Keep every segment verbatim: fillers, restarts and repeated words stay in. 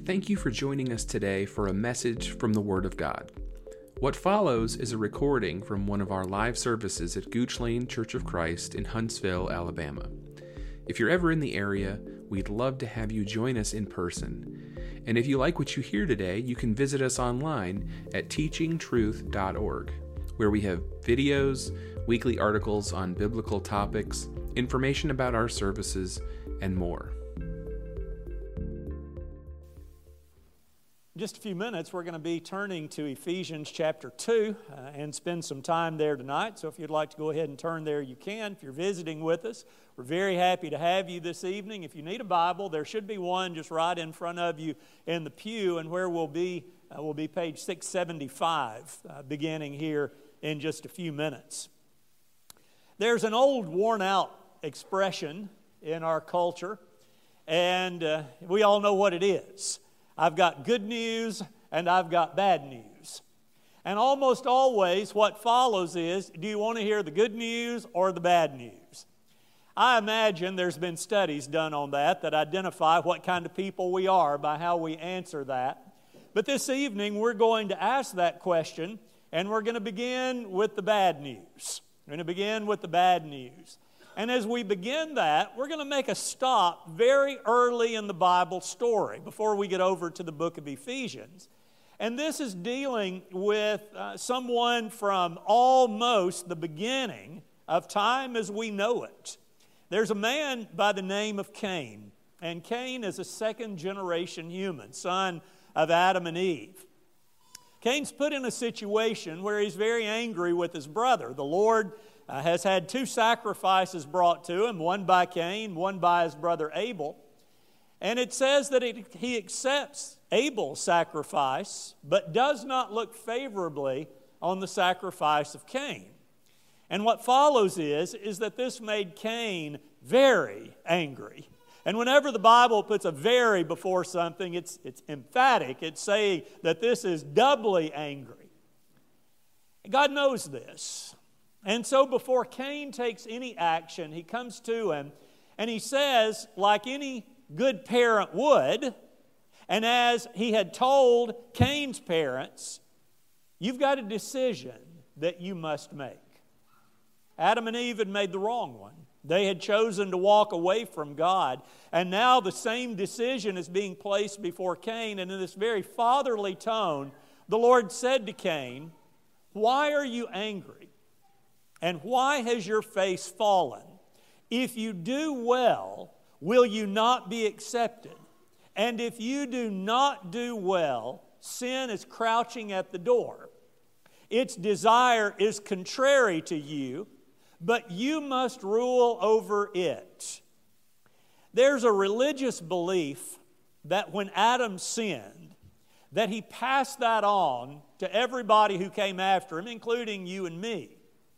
Thank you for joining us today for a message from the Word of God. What follows is a recording from one of our live services at Gooch Lane Church of Christ in Huntsville, Alabama. If you're ever in the area, we'd love to have you join us in person. And if you like what you hear today, you can visit us online at teaching truth dot org, where we have videos, weekly articles on biblical topics, information about our services, and more. In just a few minutes, we're going to be turning to Ephesians chapter two uh, and spend some time there tonight. So if you'd like to go ahead and turn there, you can. If you're visiting with us, we're very happy to have you this evening. If you need a Bible, there should be one just right in front of you in the pew, and where we'll be, uh, will be page six seventy-five, uh, beginning here in just a few minutes. There's an old, worn-out expression in our culture, and uh, we all know what it is. I've got good news and I've got bad news. And almost always what follows is, do you want to hear the good news or the bad news? I imagine there's been studies done on that that identify what kind of people we are by how we answer that. But this evening we're going to ask that question, and we're going to begin with the bad news. We're going to begin with the bad news. And as we begin that, we're going to make a stop very early in the Bible story before we get over to the book of Ephesians. And this is dealing with uh, someone from almost the beginning of time as we know it. There's a man by the name of Cain. And Cain is a second generation human, son of Adam and Eve. Cain's put in a situation where he's very angry with his brother. The Lord Uh, has had two sacrifices brought to him, one by Cain, one by his brother Abel. And it says that it, he accepts Abel's sacrifice, but does not look favorably on the sacrifice of Cain. And what follows is, is that this made Cain very angry. And whenever the Bible puts a very before something, it's, it's emphatic. It's saying that this is doubly angry. And God knows this. And so before Cain takes any action, he comes to him and he says, like any good parent would, and as he had told Cain's parents, you've got a decision that you must make. Adam and Eve had made the wrong one. They had chosen to walk away from God, and now the same decision is being placed before Cain, and in this very fatherly tone, the Lord said to Cain, "Why are you angry? And why has your face fallen? If you do well, will you not be accepted? And if you do not do well, sin is crouching at the door. Its desire is contrary to you, but you must rule over it." There's a religious belief that when Adam sinned, that he passed that on to everybody who came after him, including you and me.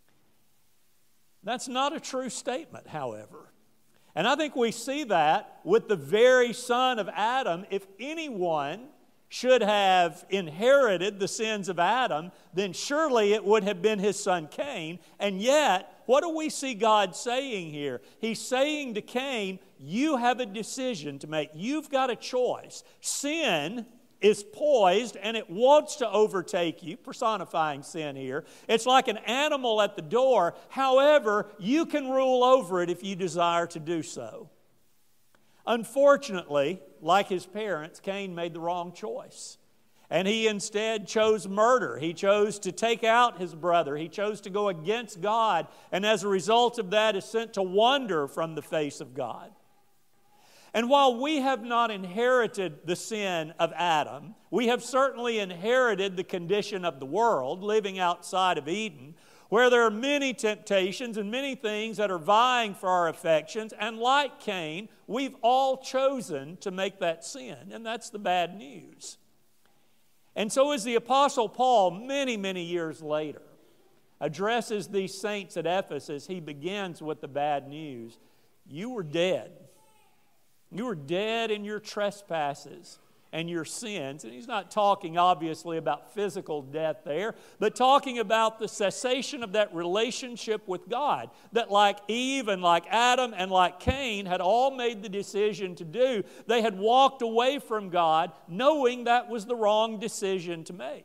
That's not a true statement, however. And I think we see that with the very son of Adam. If anyone should have inherited the sins of Adam, then surely it would have been his son Cain. And yet, what do we see God saying here? He's saying to Cain, you have a decision to make. You've got a choice. Sin is poised and it wants to overtake you, personifying sin here. It's like an animal at the door. However, you can rule over it if you desire to do so. Unfortunately, like his parents, Cain made the wrong choice. And he instead chose murder. He chose to take out his brother. He chose to go against God. And as a result of that is sent to wander from the face of God. And while we have not inherited the sin of Adam, we have certainly inherited the condition of the world, living outside of Eden, where there are many temptations and many things that are vying for our affections. And like Cain, we've all chosen to make that sin. And that's the bad news. And so as the Apostle Paul, many, many years later, addresses these saints at Ephesus, he begins with the bad news. You were dead. You were dead in your trespasses and your sins. And he's not talking obviously about physical death there, but talking about the cessation of that relationship with God that like Eve and like Adam and like Cain had all made the decision to do. They had walked away from God knowing that was the wrong decision to make.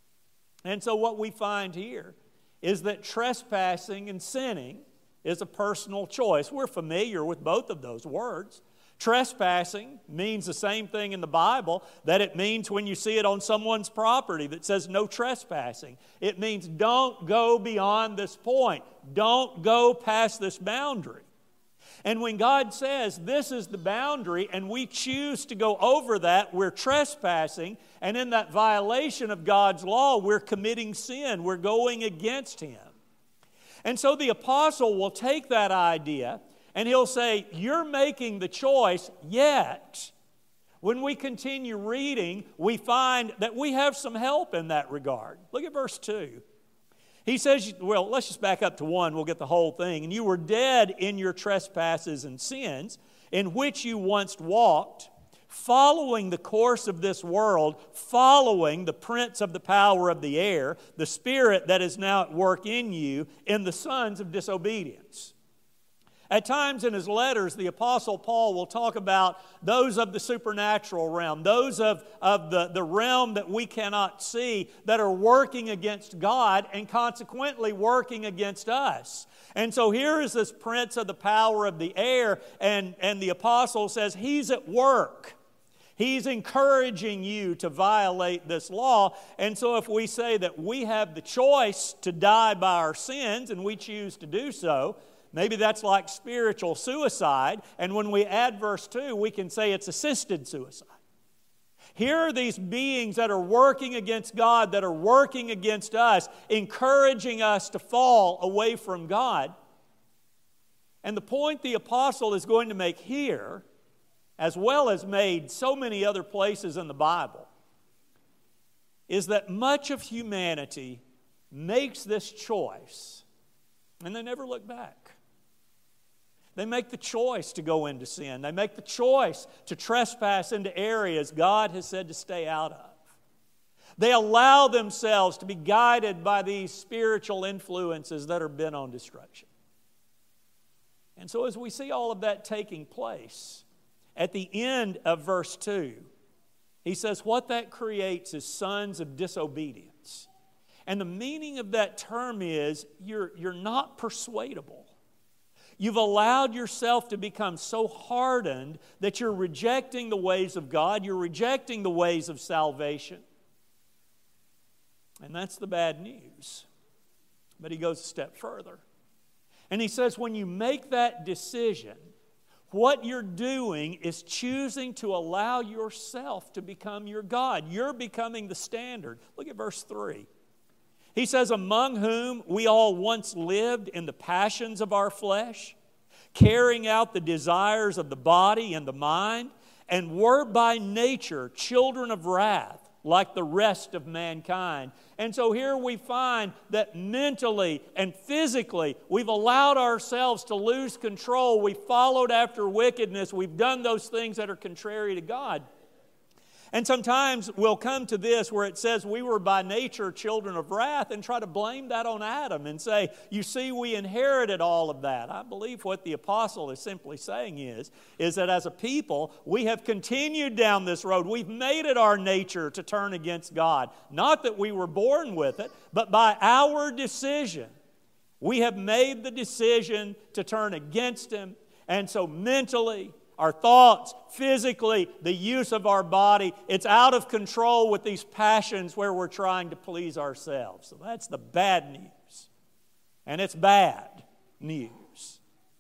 And so what we find here is that trespassing and sinning is a personal choice. We're familiar with both of those words. Trespassing means the same thing in the Bible that it means when you see it on someone's property that says no trespassing. It means don't go beyond this point. Don't go past this boundary. And when God says this is the boundary and we choose to go over that, we're trespassing. And in that violation of God's law, we're committing sin. We're going against Him. And so the apostle will take that idea and he'll say, you're making the choice, yet when we continue reading, we find that we have some help in that regard. Look at verse two. He says, well, let's just back up to one. We'll get the whole thing. And you were dead in your trespasses and sins, in which you once walked, following the course of this world, following the prince of the power of the air, the spirit that is now at work in you, in the sons of disobedience. At times in his letters, the Apostle Paul will talk about those of the supernatural realm, those of, of the, the realm that we cannot see that are working against God and consequently working against us. And so here is this prince of the power of the air, and, and the Apostle says he's at work. He's encouraging you to violate this law. And so if we say that we have the choice to die by our sins and we choose to do so, maybe that's like spiritual suicide, and when we add verse two, we can say it's assisted suicide. Here are these beings that are working against God, that are working against us, encouraging us to fall away from God. And the point the apostle is going to make here, as well as made so many other places in the Bible, is that much of humanity makes this choice, and they never look back. They make the choice to go into sin. They make the choice to trespass into areas God has said to stay out of. They allow themselves to be guided by these spiritual influences that are bent on destruction. And so as we see all of that taking place, at the end of verse two, he says what that creates is sons of disobedience. And the meaning of that term is you're, you're not persuadable. You've allowed yourself to become so hardened that you're rejecting the ways of God. You're rejecting the ways of salvation. And that's the bad news. But he goes a step further. And he says when you make that decision, what you're doing is choosing to allow yourself to become your God. You're becoming the standard. Look at verse three. He says, among whom we all once lived in the passions of our flesh, carrying out the desires of the body and the mind, and were by nature children of wrath, like the rest of mankind. And so here we find that mentally and physically we've allowed ourselves to lose control. We've followed after wickedness. We've done those things that are contrary to God. And sometimes we'll come to this where it says we were by nature children of wrath and try to blame that on Adam and say, you see, we inherited all of that. I believe what the apostle is simply saying is, is that as a people, we have continued down this road. We've made it our nature to turn against God. Not that we were born with it, but by our decision, we have made the decision to turn against Him. And so mentally, our thoughts, physically, the use of our body, it's out of control with these passions where we're trying to please ourselves. So that's the bad news. And it's bad news.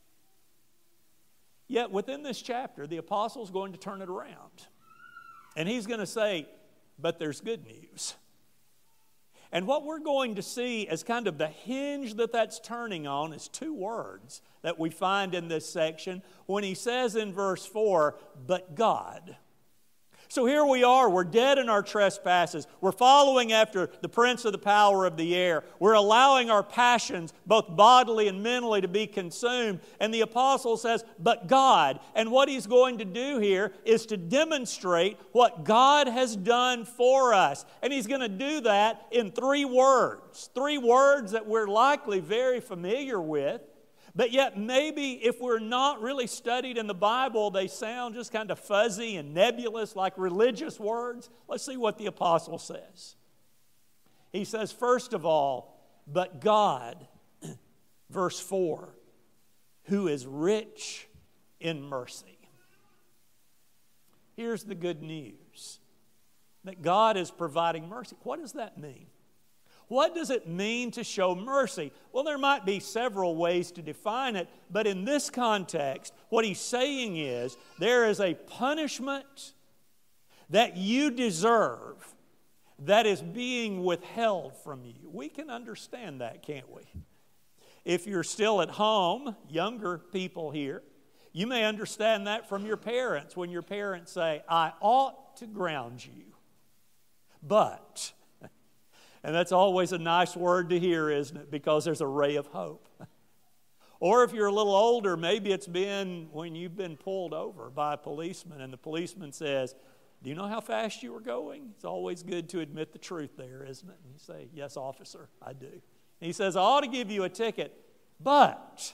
Yet within this chapter, the apostle is going to turn it around. And he's going to say, but there's good news. And what we're going to see as kind of the hinge that that's turning on is two words that we find in this section when he says in verse four, but God. So here we are, we're dead in our trespasses. We're following after the prince of the power of the air. We're allowing our passions, both bodily and mentally, to be consumed. And the apostle says, but God. And what he's going to do here is to demonstrate what God has done for us. And he's going to do that in three words. Three words that we're likely very familiar with. But yet maybe if we're not really studied in the Bible, they sound just kind of fuzzy and nebulous like religious words. Let's see what the apostle says. He says, first of all, but God, verse four, who is rich in mercy. Here's the good news, that God is providing mercy. What does that mean? What does it mean to show mercy? Well, there might be several ways to define it, but in this context, what he's saying is there is a punishment that you deserve that is being withheld from you. We can understand that, can't we? If you're still at home, younger people here, you may understand that from your parents when your parents say, I ought to ground you, but... And that's always a nice word to hear, isn't it? Because there's a ray of hope. Or if you're a little older, maybe it's been when you've been pulled over by a policeman and the policeman says, do you know how fast you were going? It's always good to admit the truth there, isn't it? And you say, yes, officer, I do. And he says, I ought to give you a ticket, but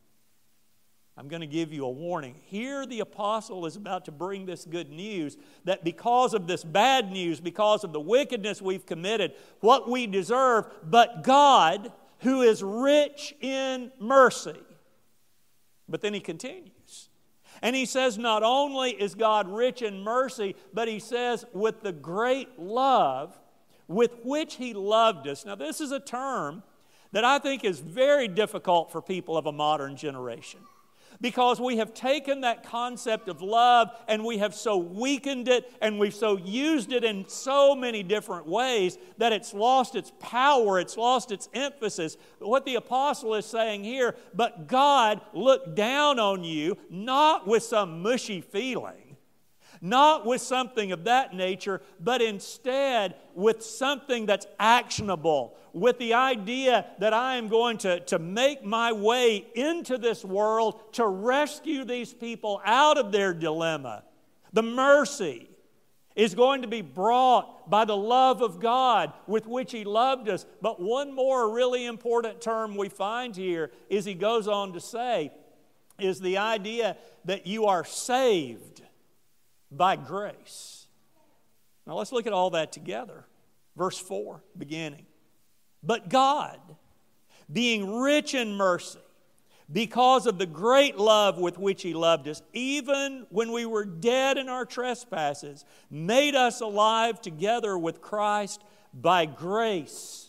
I'm going to give you a warning. Here the apostle is about to bring this good news that because of this bad news, because of the wickedness we've committed, what we deserve, but God, who is rich in mercy. But then he continues. And he says not only is God rich in mercy, but he says with the great love with which he loved us. Now this is a term that I think is very difficult for people of a modern generation. Because we have taken that concept of love and we have so weakened it and we've so used it in so many different ways that it's lost its power, it's lost its emphasis. But what the apostle is saying here, but God looked down on you not with some mushy feeling, not with something of that nature, but instead with something that's actionable, with the idea that I am going to, to make my way into this world to rescue these people out of their dilemma. The mercy is going to be brought by the love of God with which he loved us. But one more really important term we find here is he goes on to say, is the idea that you are saved by grace. Now let's look at all that together. Verse four, beginning. But God, being rich in mercy, because of the great love with which he loved us, even when we were dead in our trespasses, made us alive together with Christ. By grace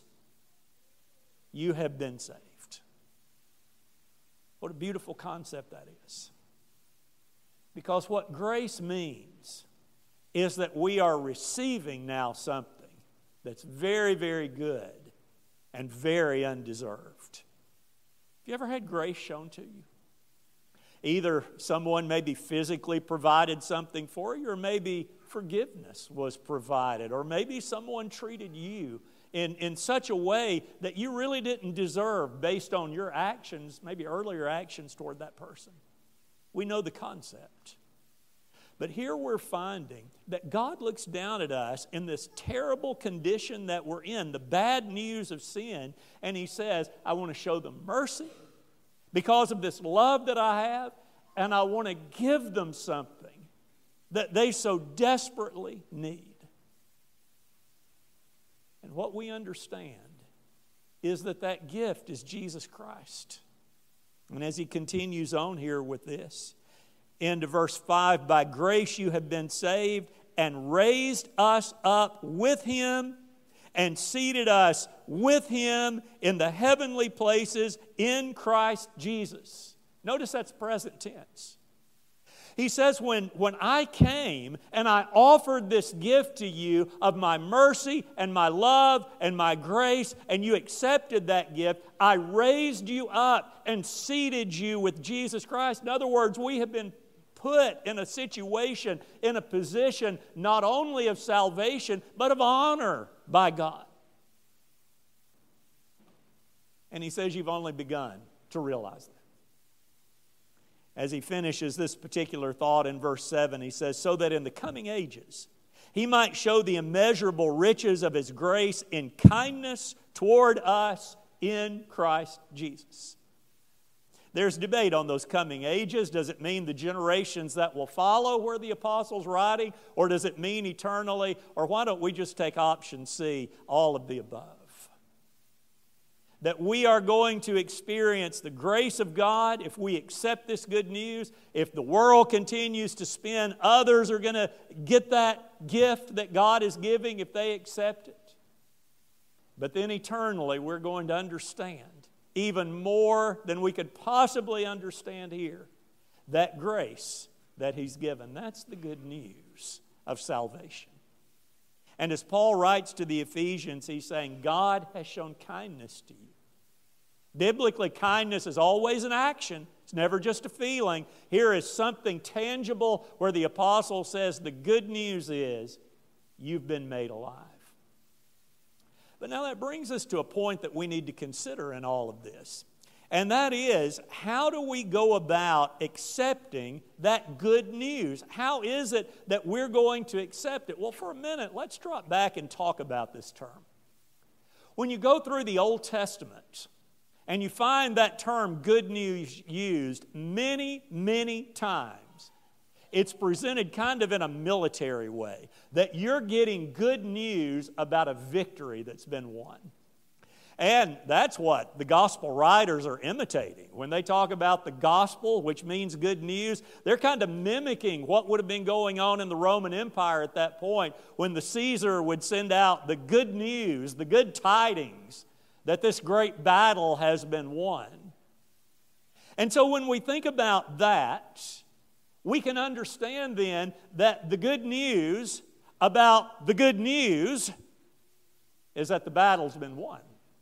you have been saved. What a beautiful concept that is. Because what grace means is that we are receiving now something that's very, very good and very undeserved. Have you ever had grace shown to you? Either someone maybe physically provided something for you, or maybe forgiveness was provided, or maybe someone treated you in, in such a way that you really didn't deserve based on your actions, maybe earlier actions toward that person. We know the concept. But here we're finding that God looks down at us in this terrible condition that we're in, the bad news of sin, and he says, I want to show them mercy because of this love that I have, and I want to give them something that they so desperately need. And what we understand is that that gift is Jesus Christ. And as he continues on here with this, into verse five, by grace you have been saved and raised us up with him and seated us with him in the heavenly places in Christ Jesus. Notice that's present tense. He says, when, when I came and I offered this gift to you of my mercy and my love and my grace, and you accepted that gift, I raised you up and seated you with Jesus Christ. In other words, we have been put in a situation, in a position not only of salvation, but of honor by God. And he says you've only begun to realize that. As he finishes this particular thought in verse seven, he says, so that in the coming ages he might show the immeasurable riches of his grace in kindness toward us in Christ Jesus. There's debate on those coming ages. Does it mean the generations that will follow where the apostle's writing? Or does it mean eternally? Or why don't we just take option C, all of the above? That we are going to experience the grace of God if we accept this good news. If the world continues to spin, others are going to get that gift that God is giving if they accept it. But then eternally we're going to understand even more than we could possibly understand here that grace that He's given. That's the good news of salvation. And as Paul writes to the Ephesians, he's saying, God has shown kindness to you. Biblically, kindness is always an action. It's never just a feeling. Here is something tangible where the apostle says the good news is you've been made alive. But now that brings us to a point that we need to consider in all of this. And that is, how do we go about accepting that good news? How is it that we're going to accept it? Well, for a minute, let's drop back and talk about this term. When you go through the Old Testament, and you find that term good news used many, many times, it's presented kind of in a military way, that you're getting good news about a victory that's been won. And that's what the gospel writers are imitating. When they talk about the gospel, which means good news, they're kind of mimicking what would have been going on in the Roman Empire at that point when the Caesar would send out the good news, the good tidings, that this great battle has been won. And so when we think about that, we can understand then that the good news about the good news is that the battle's been won.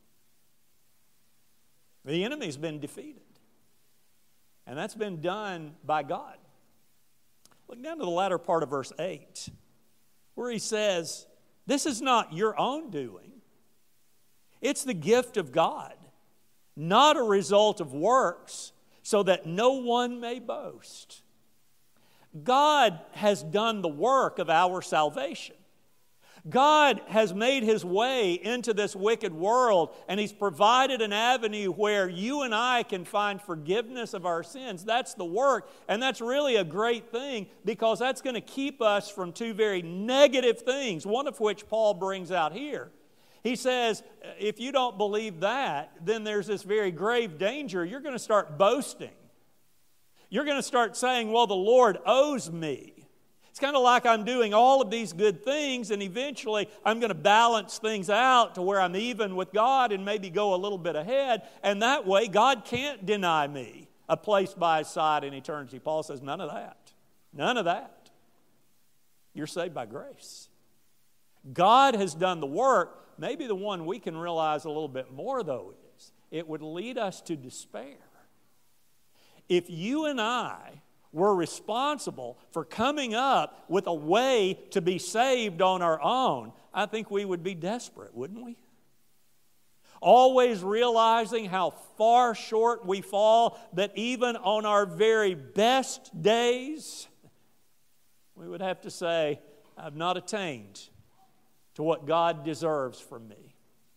The enemy's been defeated. And that's been done by God. Look down to the latter part of verse eight, where he says, this is not your own doing. It's the gift of God, not a result of works, so that no one may boast. God has done the work of our salvation. God has made His way into this wicked world, and He's provided an avenue where you and I can find forgiveness of our sins. That's the work, and that's really a great thing because that's going to keep us from two very negative things, one of which Paul brings out here. He says, if you don't believe that, then there's this very grave danger. You're going to start boasting. You're going to start saying, well, the Lord owes me. It's kind of like I'm doing all of these good things, and eventually I'm going to balance things out to where I'm even with God and maybe go a little bit ahead. And that way, God can't deny me a place by His side in eternity. Paul says, none of that. None of that. You're saved by grace. God has done the work. Maybe the one we can realize a little bit more, though, is it would lead us to despair. If you and I were responsible for coming up with a way to be saved on our own, I think we would be desperate, wouldn't we? Always realizing how far short we fall, that even on our very best days, we would have to say, I've not attained to what God deserves from me.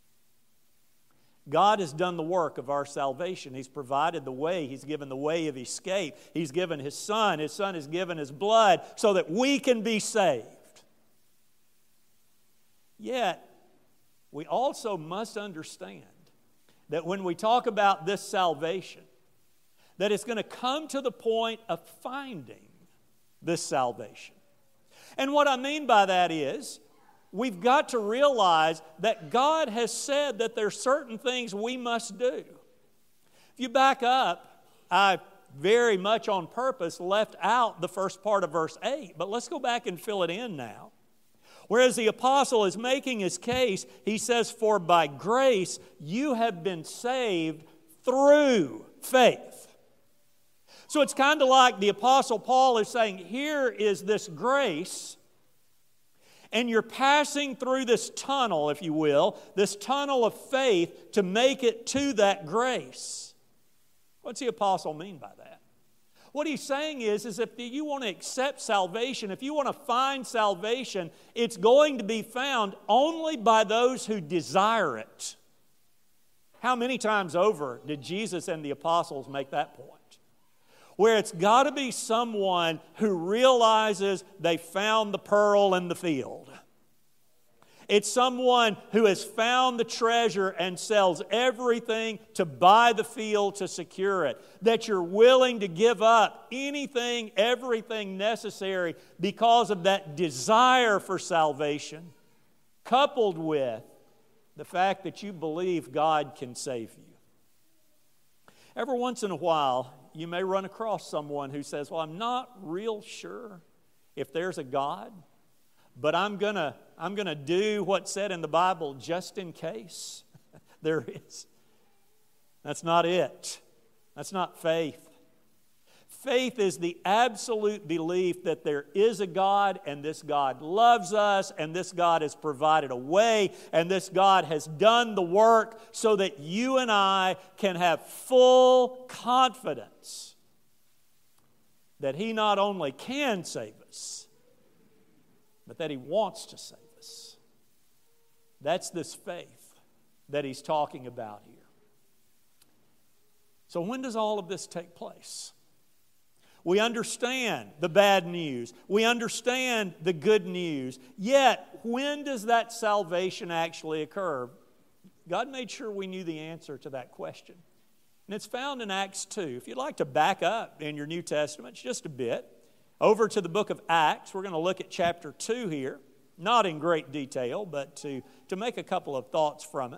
God has done the work of our salvation. He's provided the way. He's given the way of escape. He's given His Son. His Son has given His blood so that we can be saved. Yet, we also must understand that when we talk about this salvation, that it's going to come to the point of finding this salvation. And what I mean by that is, we've got to realize that God has said that there are certain things we must do. If you back up, I very much on purpose left out the first part of verse eight, but let's go back and fill it in now. Whereas the apostle is making his case, he says, for by grace you have been saved through faith. So it's kind of like the Apostle Paul is saying, here is this grace, and you're passing through this tunnel, if you will, this tunnel of faith to make it to that grace. What's the Apostle mean by that? What he's saying is, is if you want to accept salvation, if you want to find salvation, it's going to be found only by those who desire it. How many times over did Jesus and the apostles make that point? Where it's got to be someone who realizes they found the pearl in the field. It's someone who has found the treasure and sells everything to buy the field to secure it. That you're willing to give up anything, everything necessary because of that desire for salvation, coupled with the fact that you believe God can save you. Every once in a while, you may run across someone who says, well, I'm not real sure if there's a God, but I'm going to I'm going to do what's said in the Bible just in case there is. That's not it. That's not faith. Faith is the absolute belief that there is a God, and this God loves us, and this God has provided a way, and this God has done the work so that you and I can have full confidence that He not only can save us, but that He wants to save us. That's this faith that he's talking about here. So when does all of this take place? We understand the bad news. We understand the good news. Yet, when does that salvation actually occur? God made sure we knew the answer to that question. And it's found in Acts two. If you'd like to back up in your New Testament just a bit, over to the book of Acts, we're going to look at chapter two here. Not in great detail, but to, to make a couple of thoughts from it.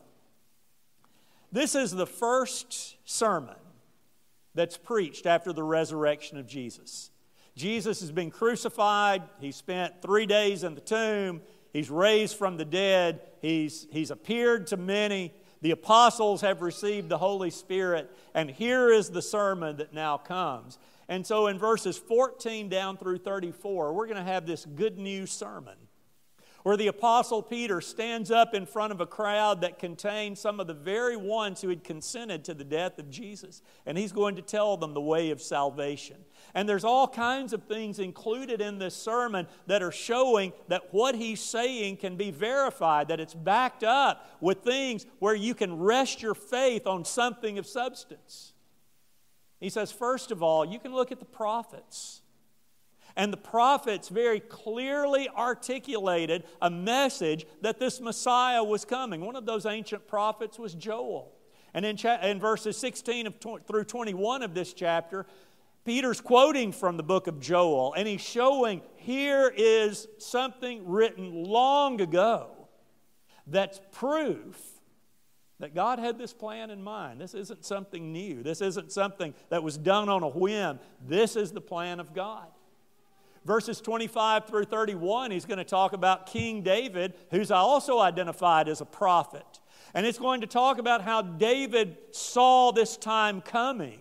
This is the first sermon that's preached after the resurrection of Jesus. Jesus has been crucified. He spent three days in the tomb. He's raised from the dead. He's, he's appeared to many. The apostles have received the Holy Spirit. And here is the sermon that now comes. And so in verses fourteen down through thirty-four, we're going to have this good news sermon, where the Apostle Peter stands up in front of a crowd that contains some of the very ones who had consented to the death of Jesus. And he's going to tell them the way of salvation. And there's all kinds of things included in this sermon that are showing that what he's saying can be verified, that it's backed up with things where you can rest your faith on something of substance. He says, first of all, you can look at the prophets. And the prophets very clearly articulated a message that this Messiah was coming. One of those ancient prophets was Joel. And in, cha- in verses sixteen of tw- through twenty-one of this chapter, Peter's quoting from the book of Joel, and he's showing here is something written long ago that's proof that God had this plan in mind. This isn't something new. This isn't something that was done on a whim. This is the plan of God. Verses twenty-five through thirty-one, he's going to talk about King David, who's also identified as a prophet. And it's going to talk about how David saw this time coming.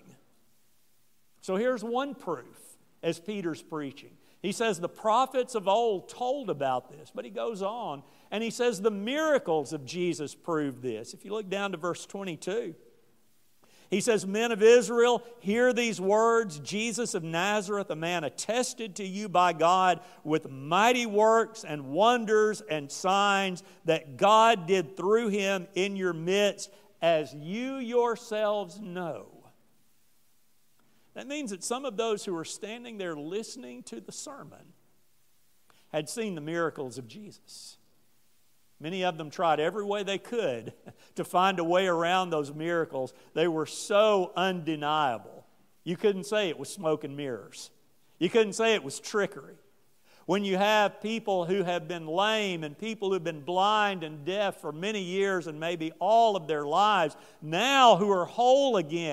So here's one proof as Peter's preaching. He says the prophets of old told about this, but he goes on and he says the miracles of Jesus prove this. If you look down to verse twenty-two, he says, men of Israel, hear these words. Jesus of Nazareth, a man attested to you by God with mighty works and wonders and signs that God did through him in your midst, as you yourselves know. That means that some of those who were standing there listening to the sermon had seen the miracles of Jesus. Many of them tried every way they could to find a way around those miracles. They were so undeniable. You couldn't say it was smoke and mirrors. You couldn't say it was trickery. When you have people who have been lame and people who have been blind and deaf for many years and maybe all of their lives, now who are whole again,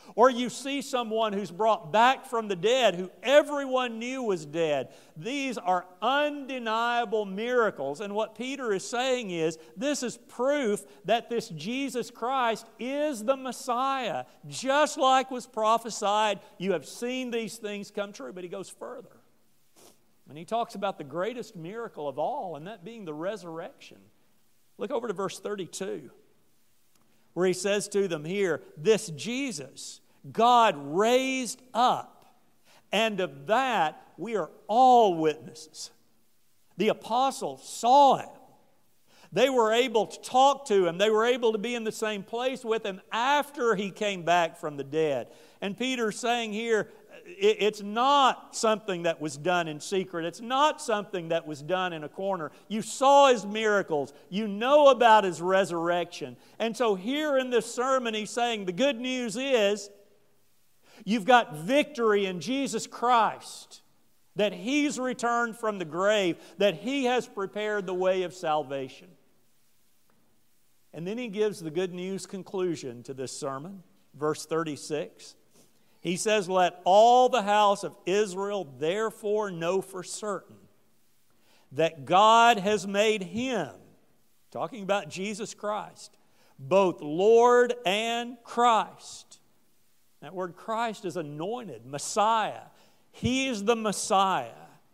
Or you see someone who's brought back from the dead, who everyone knew was dead. These are undeniable miracles. And what Peter is saying is, this is proof that this Jesus Christ is the Messiah. Just like was prophesied, you have seen these things come true. But he goes further. And he talks about the greatest miracle of all, and that being the resurrection. Look over to verse thirty-two, where he says to them here, this Jesus God raised up, and of that we are all witnesses. The apostles saw him. They were able to talk to him. They were able to be in the same place with him after he came back from the dead. And Peter's saying here, it's not something that was done in secret. It's not something that was done in a corner. You saw his miracles. You know about his resurrection. And so here in this sermon, he's saying the good news is you've got victory in Jesus Christ, that he's returned from the grave, that he has prepared the way of salvation. And then he gives the good news conclusion to this sermon, verse thirty-six. He says, let all the house of Israel therefore know for certain that God has made him, talking about Jesus Christ, both Lord and Christ. That word Christ is anointed, Messiah. He is the Messiah.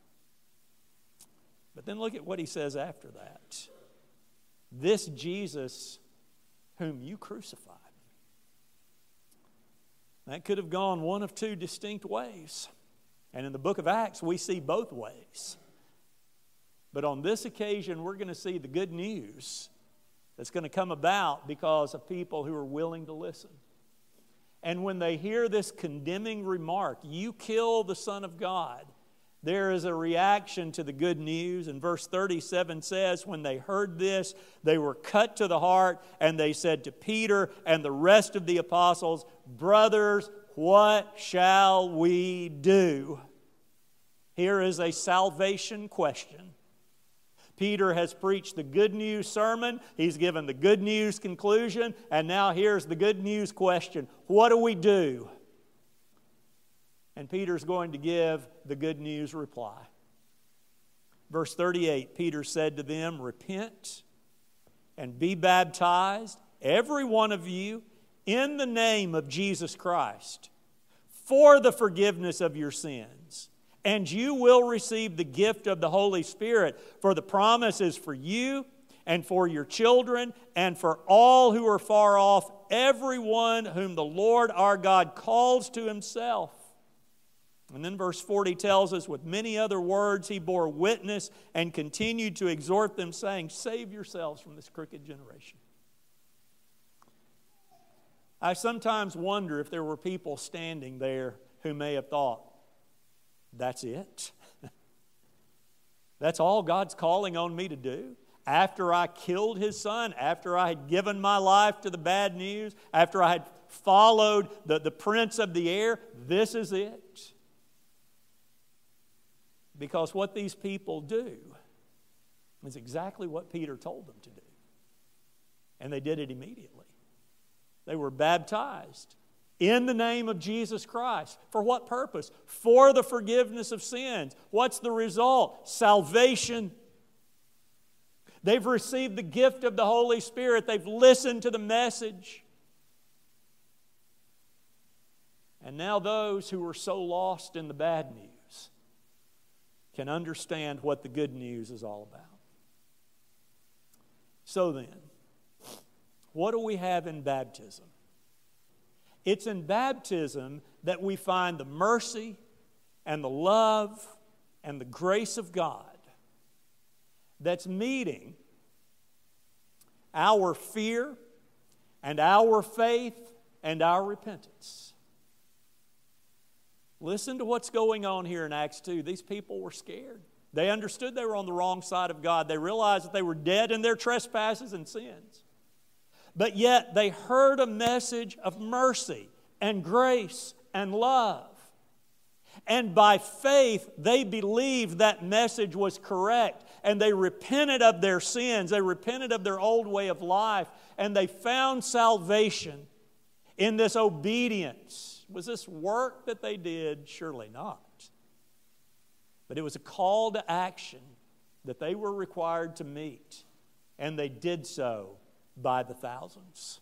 But then look at what he says after that. This Jesus whom you crucified. That could have gone one of two distinct ways. And in the book of Acts, we see both ways. But on this occasion, we're going to see the good news that's going to come about because of people who are willing to listen. And when they hear this condemning remark, you kill the Son of God, there is a reaction to the good news. And verse thirty-seven says, when they heard this, they were cut to the heart, and they said to Peter and the rest of the apostles, brothers, what shall we do? Here is a salvation question. Peter has preached the good news sermon. He's given the good news conclusion. And now here's the good news question. What do we do? And Peter's going to give the good news reply. Verse thirty-eight, Peter said to them, repent and be baptized, every one of you, in the name of Jesus Christ, for the forgiveness of your sins. And you will receive the gift of the Holy Spirit, for the promise is for you and for your children and for all who are far off, everyone whom the Lord our God calls to himself. And then verse forty tells us, with many other words he bore witness and continued to exhort them, saying, save yourselves from this crooked generation. I sometimes wonder if there were people standing there who may have thought, that's it? That's all God's calling on me to do? After I killed his son, after I had given my life to the bad news, after I had followed the, the prince of the air, this is it? Because what these people do is exactly what Peter told them to do. And they did it immediately. They were baptized in the name of Jesus Christ. For what purpose? For the forgiveness of sins. What's the result? Salvation. They've received the gift of the Holy Spirit. They've listened to the message. And now those who were so lost in the bad news can understand what the good news is all about. So then, what do we have in baptism? It's in baptism that we find the mercy and the love and the grace of God that's meeting our fear and our faith and our repentance. Listen to what's going on here in Acts two. These people were scared. They understood they were on the wrong side of God. They realized that they were dead in their trespasses and sins. But yet they heard a message of mercy and grace and love. And by faith, they believed that message was correct. And they repented of their sins. They repented of their old way of life. And they found salvation in this obedience. Was this work that they did? Surely not. But it was a call to action that they were required to meet, and they did so by the thousands.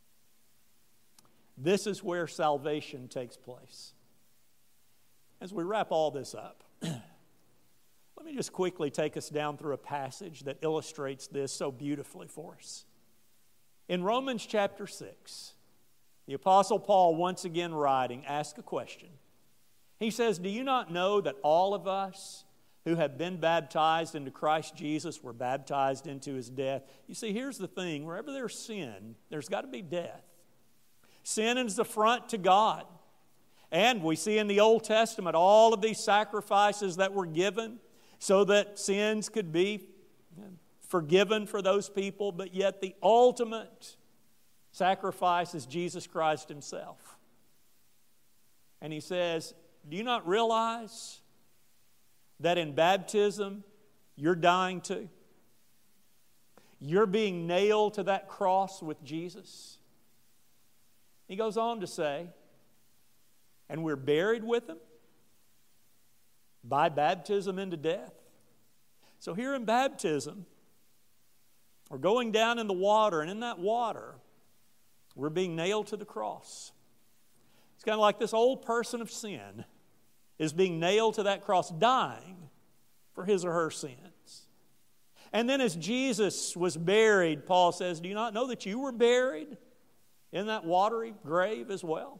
This is where salvation takes place. As we wrap all this up, let me just quickly take us down through a passage that illustrates this so beautifully for us. In Romans chapter six, the Apostle Paul, once again writing, asks a question. He says, "Do you not know that all of us who have been baptized into Christ Jesus were baptized into His death?" You see, here's the thing. Wherever there's sin, there's got to be death. Sin is the affront to God. And we see in the Old Testament all of these sacrifices that were given so that sins could be forgiven for those people, but yet the ultimate sacrifice is Jesus Christ Himself. And he says, do you not realize that in baptism you're dying too? You're being nailed to that cross with Jesus. He goes on to say, and we're buried with Him by baptism into death. So here in baptism, we're going down in the water, and in that water, we're being nailed to the cross. It's kind of like this old person of sin is being nailed to that cross, dying for his or her sins. And then as Jesus was buried, Paul says, do you not know that you were buried in that watery grave as well?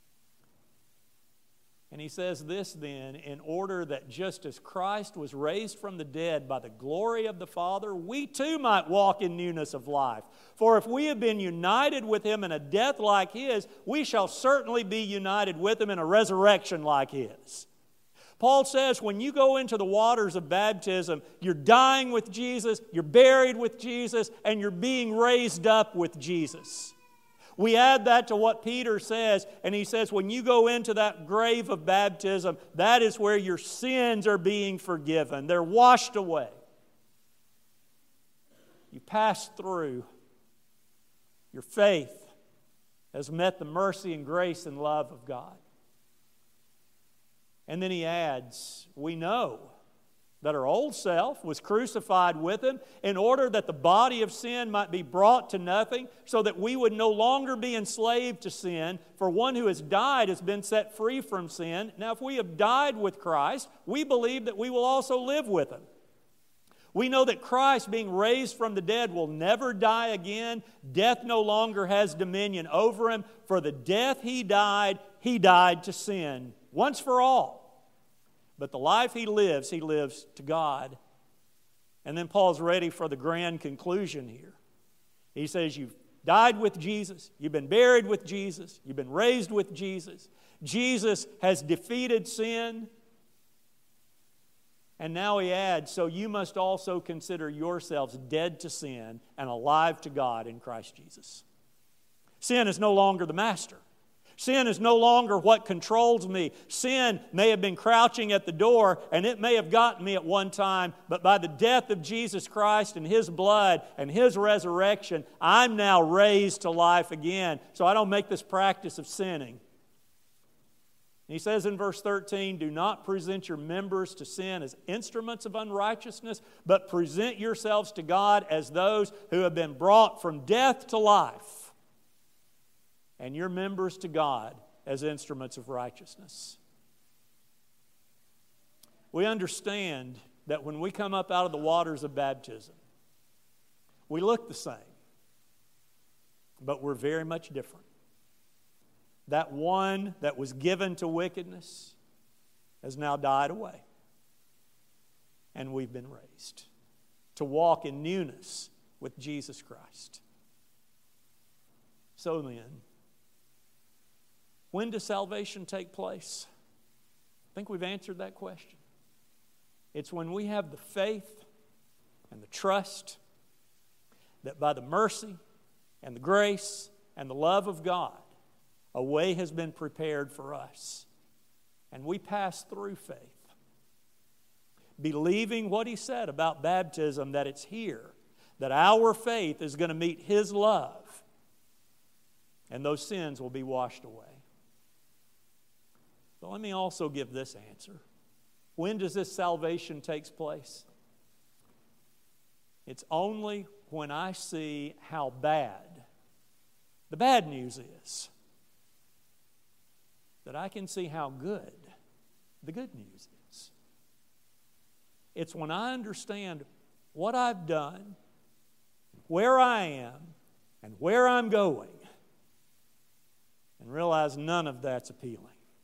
And he says this then, in order that just as Christ was raised from the dead by the glory of the Father, we too might walk in newness of life. For if we have been united with Him in a death like His, we shall certainly be united with Him in a resurrection like His. Paul says when you go into the waters of baptism, you're dying with Jesus, you're buried with Jesus, and you're being raised up with Jesus. We add that to what Peter says, and he says when you go into that grave of baptism, that is where your sins are being forgiven. They're washed away. You pass through. Your faith has met the mercy and grace and love of God. And then he adds, we know that our old self was crucified with Him in order that the body of sin might be brought to nothing, so that we would no longer be enslaved to sin, for one who has died has been set free from sin. Now if we have died with Christ, we believe that we will also live with Him. We know that Christ, being raised from the dead, will never die again. Death no longer has dominion over Him. For the death He died, He died to sin, once for all. But the life He lives, He lives to God. And then Paul's ready for the grand conclusion here. He says, you've died with Jesus, you've been buried with Jesus, you've been raised with Jesus. Jesus has defeated sin. And now he adds, so you must also consider yourselves dead to sin and alive to God in Christ Jesus. Sin is no longer the master. Sin is no longer what controls me. Sin may have been crouching at the door, and it may have gotten me at one time, but by the death of Jesus Christ and His blood and His resurrection, I'm now raised to life again. So I don't make this practice of sinning. He says in verse thirteen, do not present your members to sin as instruments of unrighteousness, but present yourselves to God as those who have been brought from death to life, and your members to God as instruments of righteousness. We understand that when we come up out of the waters of baptism, we look the same, but we're very much different. That one that was given to wickedness has now died away, and we've been raised to walk in newness with Jesus Christ. So then, when does salvation take place? I think we've answered that question. It's when we have the faith and the trust that by the mercy and the grace and the love of God, a way has been prepared for us. And we pass through faith, believing what He said about baptism, that it's here, that our faith is going to meet His love. and those sins will be washed away. But let me also give this answer. When does this salvation take place? It's only when I see how bad the bad news is that I can see how good the good news is. It's when I understand what I've done, where I am, and where I'm going, and realize none of that's appealing.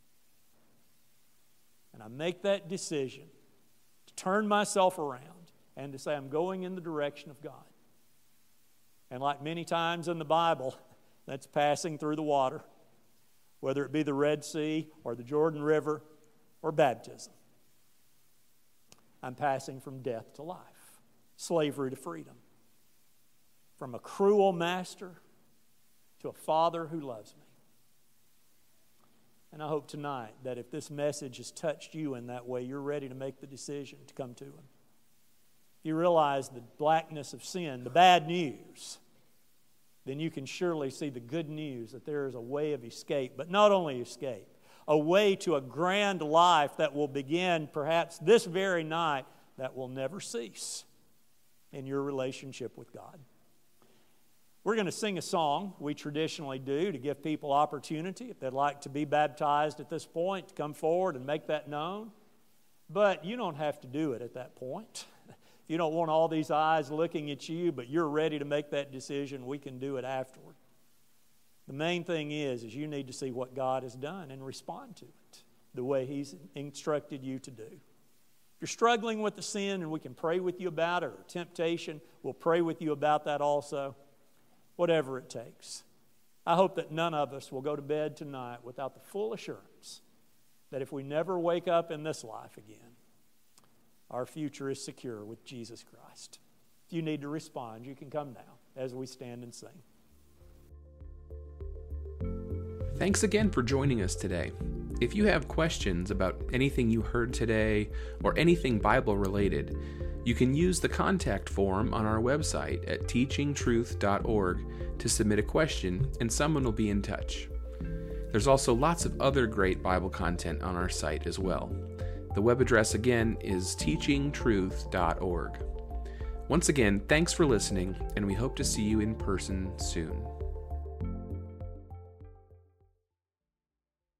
And I make that decision to turn myself around and to say I'm going in the direction of God. And like many times in the Bible, that's passing through the water, whether it be the Red Sea or the Jordan River or baptism. I'm passing from death to life, slavery to freedom, from a cruel master to a Father who loves me. And I hope tonight that if this message has touched you in that way, you're ready to make the decision to come to Him. If you realize the blackness of sin, the bad news, then you can surely see the good news that there is a way of escape, but not only escape, a way to a grand life that will begin perhaps this very night that will never cease in your relationship with God. We're going to sing a song we traditionally do to give people opportunity if they'd like to be baptized at this point to come forward and make that known. But you don't have to do it at that point. If you don't want all these eyes looking at you, but you're ready to make that decision, we can do it afterward. The main thing is, is you need to see what God has done and respond to it the way He's instructed you to do. If you're struggling with the sin and we can pray with you about it, or temptation, we'll pray with you about that also. Whatever it takes. I hope that none of us will go to bed tonight without the full assurance that if we never wake up in this life again, our future is secure with Jesus Christ. If you need to respond, you can come now as we stand and sing. Thanks again for joining us today. If you have questions about anything you heard today or anything Bible related, you can use the contact form on our website at teaching truth dot org to submit a question, and someone will be in touch. There's also lots of other great Bible content on our site as well. The web address again is teaching truth dot org. Once again, thanks for listening, and we hope to see you in person soon.